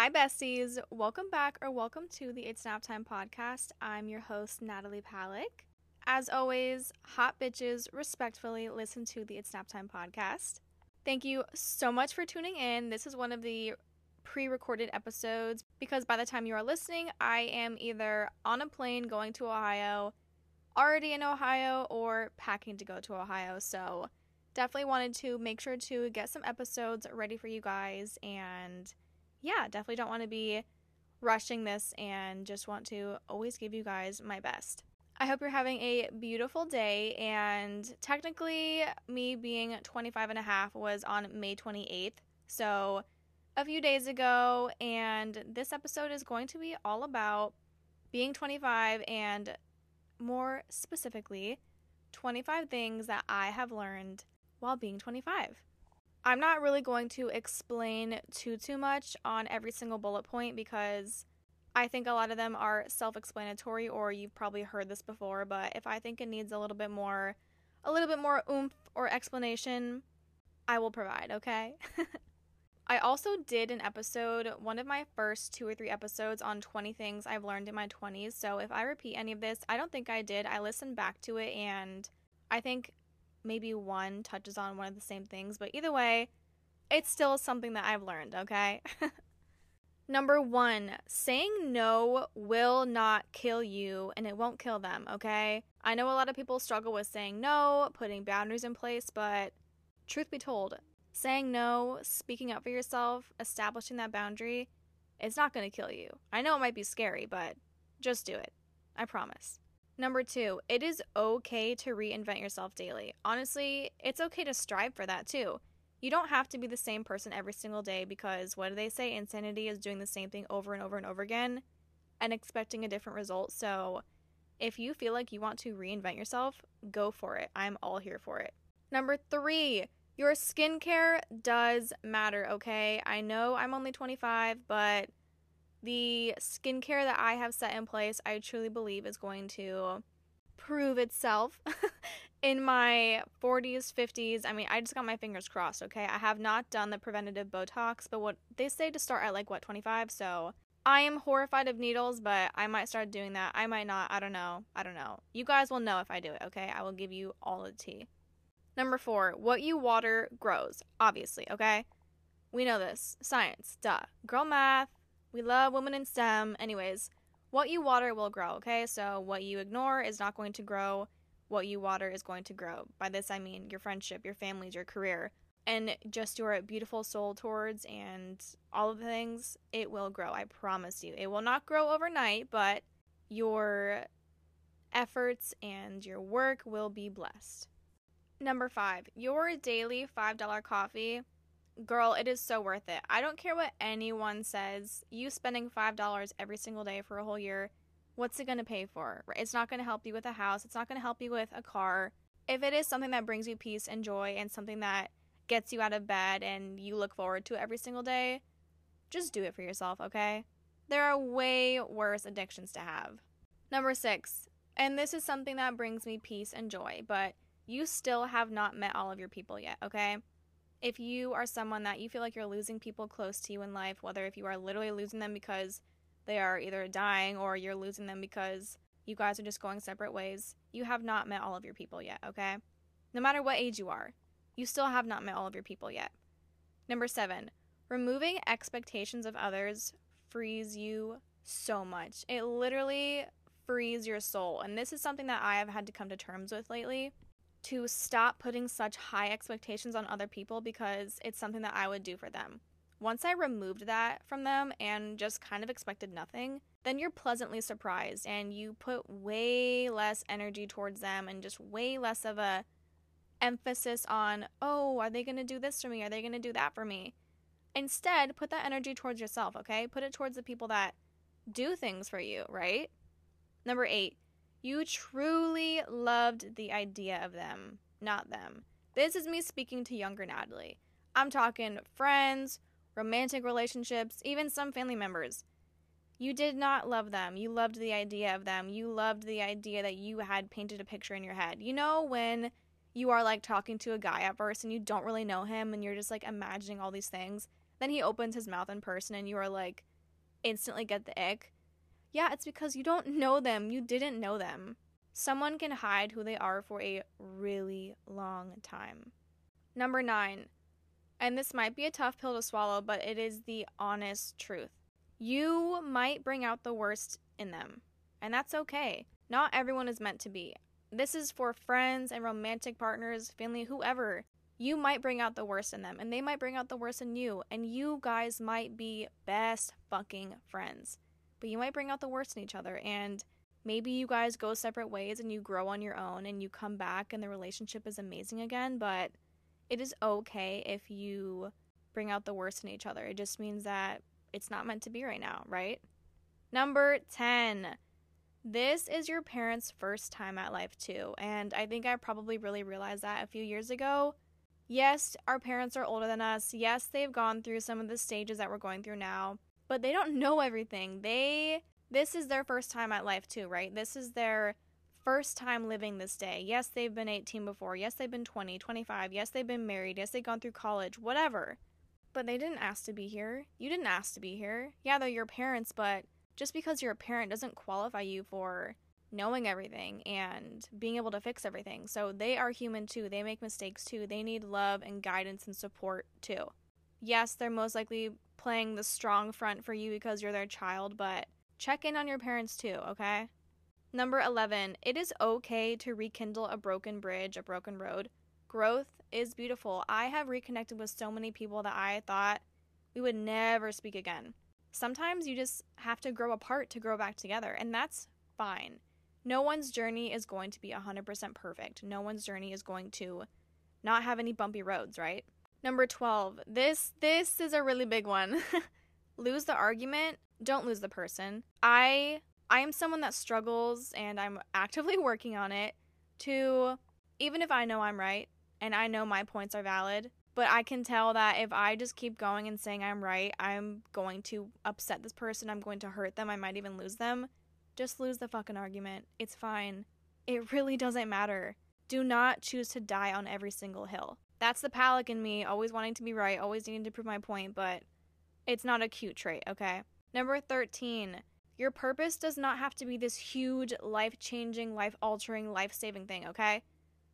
Hi, besties. Welcome back or welcome to the It's Nap Time podcast. I'm your host, Natalie Palick. As always, hot bitches respectfully listen to the It's Nap Time podcast. Thank you so much for tuning in. This is one of the pre-recorded episodes because by the time you are listening, I am either on a plane going to Ohio, already in Ohio, or packing to go to Ohio. So definitely wanted to make sure to get some episodes ready for you guys, and yeah, definitely don't want to be rushing this and just want to always give you guys my best. I hope you're having a beautiful day, and technically me being 25 and a half was on May 28th, so a few days ago, and this episode is going to be all about being 25 and more specifically 25 things that I have learned while being 25. I'm not really going to explain too much on every single bullet point because I think a lot of them are self-explanatory, or you've probably heard this before, but if I think it needs a little bit more oomph or explanation, I will provide, okay? I also did an episode, one of my first 2 or 3 episodes on 20 things I've learned in my 20s, so if I repeat any of this, I don't think I did. I listened back to it and I think maybe one touches on one of the same things, but either way, it's still something that I've learned, okay? Number 1, saying no will not kill you and it won't kill them, okay? I know a lot of people struggle with saying no, putting boundaries in place, but truth be told, saying no, speaking up for yourself, establishing that boundary, it's not going to kill you. I know it might be scary, but just do it. I promise. Number 2, it is okay to reinvent yourself daily. Honestly, it's okay to strive for that too. You don't have to be the same person every single day because what do they say? Insanity is doing the same thing over and over and over again and expecting a different result. So if you feel like you want to reinvent yourself, go for it. I'm all here for it. Number 3, your skincare does matter, okay? I know I'm only 25, but the skincare that I have set in place, I truly believe is going to prove itself in my 40s, 50s. I mean, I just got my fingers crossed, okay? I have not done the preventative Botox, but what they say to start at 25, so I am horrified of needles, but I might start doing that. I might not. I don't know. You guys will know if I do it, okay? I will give you all the tea. Number 4, what you water grows, obviously, okay? We know this. Science, duh. Girl math. We love women in STEM. Anyways, what you water will grow, okay? So what you ignore is not going to grow. What you water is going to grow. By this I mean your friendship, your families, your career, and just your beautiful soul towards and all of the things. It will grow, I promise you. It will not grow overnight, but your efforts and your work will be blessed. Number 5, your daily $5 coffee. Girl, it is so worth it. I don't care what anyone says. You spending $5 every single day for a whole year, what's it going to pay for? It's not going to help you with a house. It's not going to help you with a car. If it is something that brings you peace and joy and something that gets you out of bed and you look forward to every single day, just do it for yourself, okay? There are way worse addictions to have. Number 6, and this is something that brings me peace and joy, but you still have not met all of your people yet, okay? If you are someone that you feel like you're losing people close to you in life, whether if you are literally losing them because they are either dying or you're losing them because you guys are just going separate ways, you have not met all of your people yet, okay? No matter what age you are, you still have not met all of your people yet. Number 7, removing expectations of others frees you so much. It literally frees your soul, and this is something that I have had to come to terms with lately. To stop putting such high expectations on other people because it's something that I would do for them. Once I removed that from them and just kind of expected nothing, then you're pleasantly surprised and you put way less energy towards them and just way less of a emphasis on, oh, are they going to do this for me? Are they going to do that for me? Instead, put that energy towards yourself, okay? Put it towards the people that do things for you, right? Number 8, you truly loved the idea of them, not them. This is me speaking to younger Natalie. I'm talking friends, romantic relationships, even some family members. You did not love them. You loved the idea of them. You loved the idea that you had painted a picture in your head. You know when you are like talking to a guy at first and you don't really know him and you're just like imagining all these things. Then he opens his mouth in person and you are like instantly get the ick? Yeah, it's because you don't know them. You didn't know them. Someone can hide who they are for a really long time. Number 9, and this might be a tough pill to swallow, but it is the honest truth. You might bring out the worst in them, and that's okay. Not everyone is meant to be. This is for friends and romantic partners, family, whoever. You might bring out the worst in them, and they might bring out the worst in you, and you guys might be best fucking friends. But you might bring out the worst in each other, and maybe you guys go separate ways and you grow on your own and you come back and the relationship is amazing again, but it is okay if you bring out the worst in each other. It just means that it's not meant to be right now, right? Number 10. This is your parents' first time at life too, and I think I probably really realized that a few years ago. Yes, our parents are older than us. Yes, they've gone through some of the stages that we're going through now, but they don't know everything. This is their first time at life too, right? This is their first time living this day. Yes, they've been 18 before. Yes, they've been 20, 25. Yes, they've been married. Yes, they've gone through college, whatever. But they didn't ask to be here. You didn't ask to be here. Yeah, they're your parents, but just because you're a parent doesn't qualify you for knowing everything and being able to fix everything. So they are human too. They make mistakes too. They need love and guidance and support too. Yes, they're most likely playing the strong front for you because you're their child, but check in on your parents too, okay? Number 11, it is okay to rekindle a broken bridge, a broken road. Growth is beautiful. I have reconnected with so many people that I thought we would never speak again. Sometimes you just have to grow apart to grow back together, and that's fine. No one's journey is going to be 100% perfect. No one's journey is going to not have any bumpy roads, right? Number 12, this is a really big one. Lose the argument, don't lose the person. I am someone that struggles, and I'm actively working on it, to, even if I know I'm right, and I know my points are valid, but I can tell that if I just keep going and saying I'm right, I'm going to upset this person, I'm going to hurt them, I might even lose them. Just lose the fucking argument. It's fine. It really doesn't matter. Do not choose to die on every single hill. That's the Palick in me, always wanting to be right, always needing to prove my point, but it's not a cute trait, okay? Number 13. Your purpose does not have to be this huge, life-changing, life-altering, life-saving thing, okay?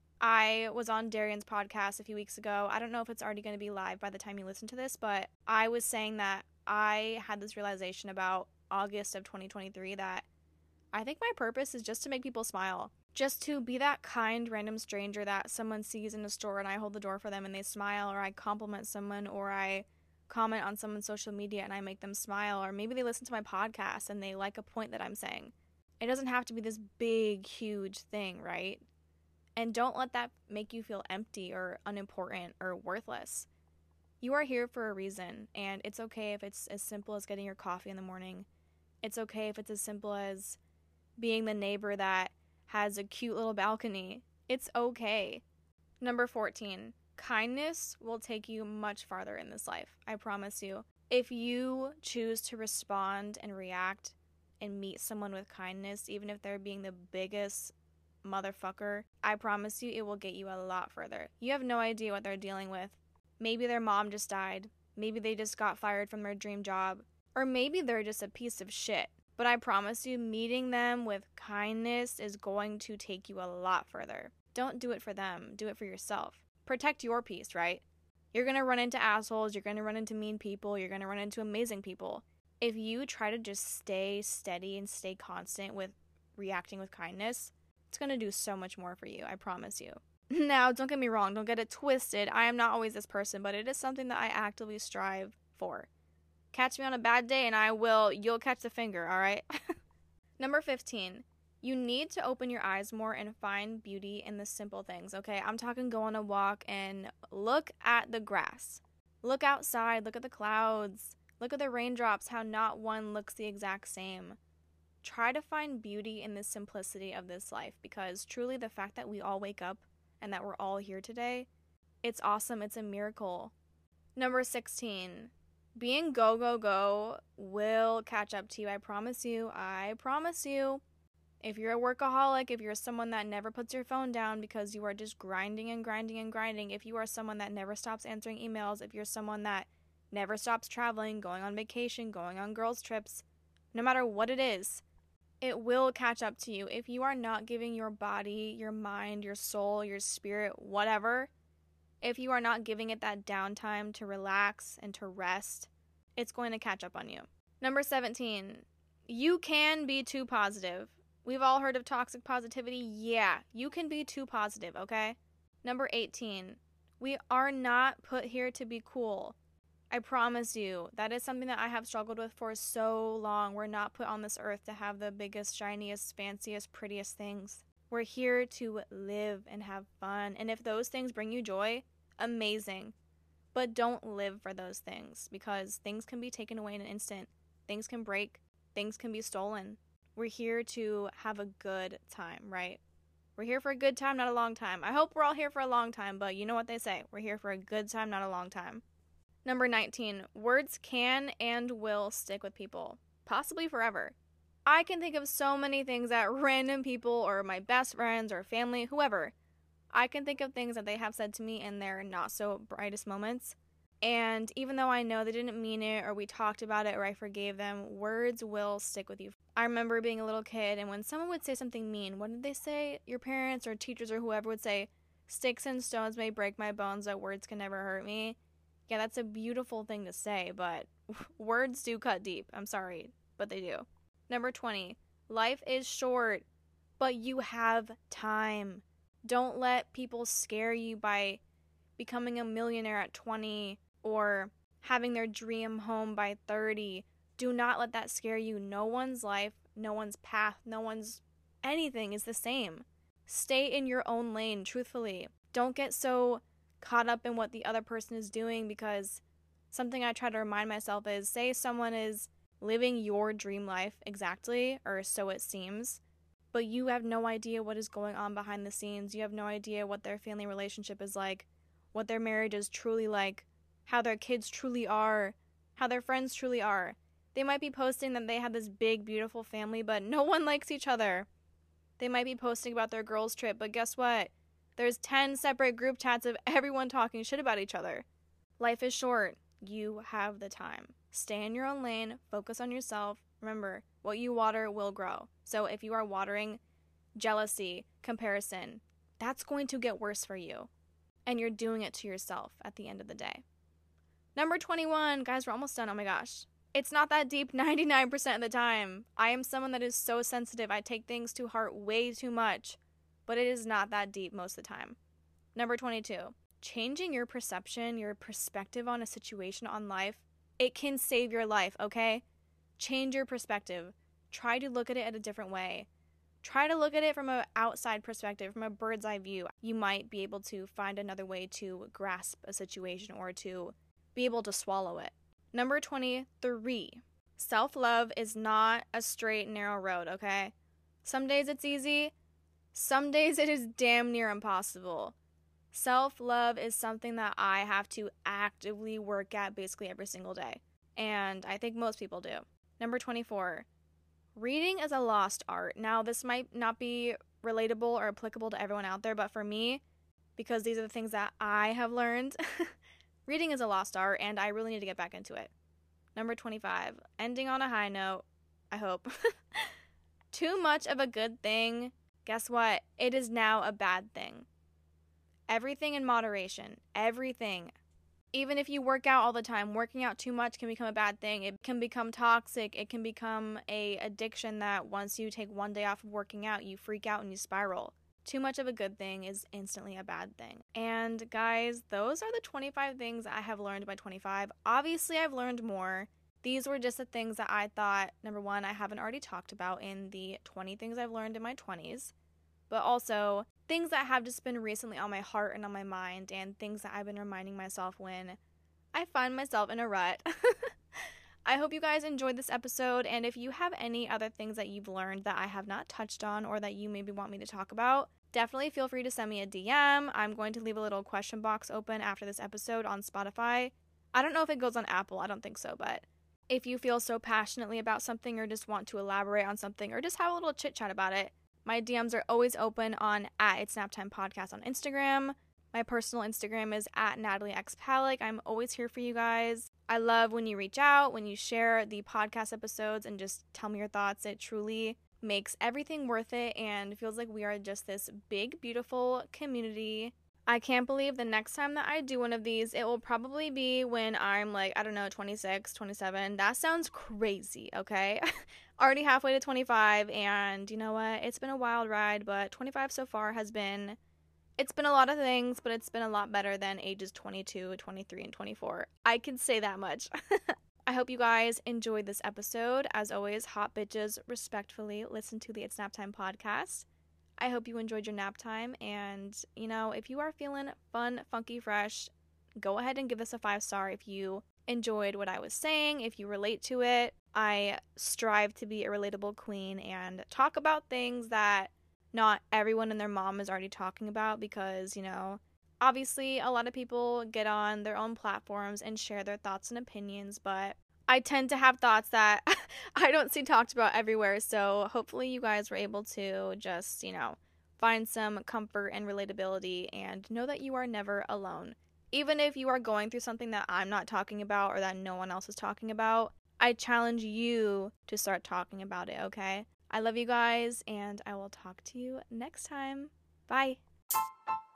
I was on Darian's podcast a few weeks ago. I don't know if it's already going to be live by the time you listen to this, but I was saying that I had this realization about August of 2023 that I think my purpose is just to make people smile. Just to be that kind random stranger that someone sees in a store and I hold the door for them and they smile, or I compliment someone, or I comment on someone's social media and I make them smile, or maybe they listen to my podcast and they like a point that I'm saying. It doesn't have to be this big, huge thing, right? And don't let that make you feel empty or unimportant or worthless. You are here for a reason, and it's okay if it's as simple as getting your coffee in the morning. It's okay if it's as simple as being the neighbor that has a cute little balcony. It's okay. Number 14, kindness will take you much farther in this life. I promise you. If you choose to respond and react and meet someone with kindness, even if they're being the biggest motherfucker, I promise you it will get you a lot further. You have no idea what they're dealing with. Maybe their mom just died. Maybe they just got fired from their dream job. Or maybe they're just a piece of shit. But I promise you, meeting them with kindness is going to take you a lot further. Don't do it for them. Do it for yourself. Protect your peace, right? You're going to run into assholes. You're going to run into mean people. You're going to run into amazing people. If you try to just stay steady and stay constant with reacting with kindness, it's going to do so much more for you. I promise you. Now, don't get me wrong. Don't get it twisted. I am not always this person, but it is something that I actively strive for. Catch me on a bad day and you'll catch the finger, all right? Number 15, you need to open your eyes more and find beauty in the simple things, okay? I'm talking go on a walk and look at the grass. Look outside, look at the clouds, look at the raindrops, how not one looks the exact same. Try to find beauty in the simplicity of this life, because truly the fact that we all wake up and that we're all here today, it's awesome, it's a miracle. Number 16, being go, go, go will catch up to you. I promise you. I promise you. If you're a workaholic, if you're someone that never puts your phone down because you are just grinding and grinding and grinding, if you are someone that never stops answering emails, if you're someone that never stops traveling, going on vacation, going on girls' trips, no matter what it is, it will catch up to you. If you are not giving your body, your mind, your soul, your spirit, whatever, if you are not giving it that downtime to relax and to rest, it's going to catch up on you. Number 17, you can be too positive. We've all heard of toxic positivity. Yeah, you can be too positive, okay? Number 18, we are not put here to be cool. I promise you, that is something that I have struggled with for so long. We're not put on this earth to have the biggest, shiniest, fanciest, prettiest things. We're here to live and have fun. And if those things bring you joy, amazing. But don't live for those things, because things can be taken away in an instant. Things can break. Things can be stolen. We're here to have a good time, right? We're here for a good time, not a long time. I hope we're all here for a long time, but you know what they say. We're here for a good time, not a long time. Number 19, words can and will stick with people, possibly forever. I can think of so many things that random people or my best friends or family, whoever, I can think of things that they have said to me in their not so brightest moments. And even though I know they didn't mean it, or we talked about it, or I forgave them, words will stick with you. I remember being a little kid, and when someone would say something mean, what did they say? Your parents or teachers or whoever would say, "Sticks and stones may break my bones, but words can never hurt me." Yeah, that's a beautiful thing to say, but words do cut deep. I'm sorry, but they do. Number 20, life is short, but you have time. Don't let people scare you by becoming a millionaire at 20 or having their dream home by 30. Do not let that scare you. No one's life, no one's path, no one's anything is the same. Stay in your own lane, truthfully. Don't get so caught up in what the other person is doing, because something I try to remind myself is, say someone is living your dream life exactly, or so it seems, but you have no idea what is going on behind the scenes. You have no idea what their family relationship is like, what their marriage is truly like, how their kids truly are, how their friends truly are. They might be posting that they have this big, beautiful family, but no one likes each other. They might be posting about their girls' trip, but guess what? There's 10 separate group chats of everyone talking shit about each other. Life is short. You have the time. Stay in your own lane. Focus on yourself. Remember, what you water will grow. So if you are watering jealousy, comparison, that's going to get worse for you. And you're doing it to yourself at the end of the day. Number 21. Guys, we're almost done. Oh my gosh. It's not that deep 99% of the time. I am someone that is so sensitive. I take things to heart way too much. But it is not that deep most of the time. Number 22. Changing your perception, your perspective on a situation, on life, it can save your life, okay? Change your perspective. Try to look at it at a different way. Try to look at it from an outside perspective, from a bird's eye view. You might be able to find another way to grasp a situation or to be able to swallow it. Number 23. Self-love is not a straight, narrow road, okay? Some days it's easy. Some days it is damn near impossible. Self-love is something that I have to actively work at basically every single day. And I think most people do. Number 24. Reading is a lost art. Now, this might not be relatable or applicable to everyone out there, but for me, because these are the things that I have learned, reading is a lost art, and I really need to get back into it. Number 25. Ending on a high note, I hope. Too much of a good thing, guess what? It is now a bad thing. Everything in moderation. Everything. Even if you work out all the time, working out too much can become a bad thing. It can become toxic. It can become an addiction that once you take one day off of working out, you freak out and you spiral. Too much of a good thing is instantly a bad thing. And guys, those are the 25 things I have learned by 25. Obviously, I've learned more. These were just the things that I thought, number one, I haven't already talked about in the 20 things I've learned in my 20s. But also things that have just been recently on my heart and on my mind, and things that I've been reminding myself when I find myself in a rut. I hope you guys enjoyed this episode, and if you have any other things that you've learned that I have not touched on or that you maybe want me to talk about, definitely feel free to send me a DM. I'm going to leave a little question box open after this episode on Spotify. I don't know if it goes on Apple, I don't think so, but if you feel so passionately about something or just want to elaborate on something or just have a little chit chat about it, my DMs are always open on @ItSnapTimePodcast on Instagram. My personal Instagram is at NatalieXPalick. I'm always here for you guys. I love when you reach out, when you share the podcast episodes and just tell me your thoughts. It truly makes everything worth it and feels like we are just this big, beautiful community. I can't believe the next time that I do one of these, it will probably be when I'm like, I don't know, 26, 27. That sounds crazy, okay? Already halfway to 25, and you know what? It's been a wild ride, but 25 so far it's been a lot of things, but it's been a lot better than ages 22, 23, and 24. I can say that much. I hope you guys enjoyed this episode. As always, hot bitches respectfully listen to the It's Nap Time podcast. I hope you enjoyed your nap time, and, if you are feeling fun, funky, fresh, go ahead and give us a 5-star if you enjoyed what I was saying, if you relate to it. I strive to be a relatable queen and talk about things that not everyone and their mom is already talking about because, obviously a lot of people get on their own platforms and share their thoughts and opinions, but I tend to have thoughts that I don't see talked about everywhere, so hopefully you guys were able to just, find some comfort and relatability and know that you are never alone. Even if you are going through something that I'm not talking about or that no one else is talking about, I challenge you to start talking about it, okay? I love you guys, and I will talk to you next time. Bye.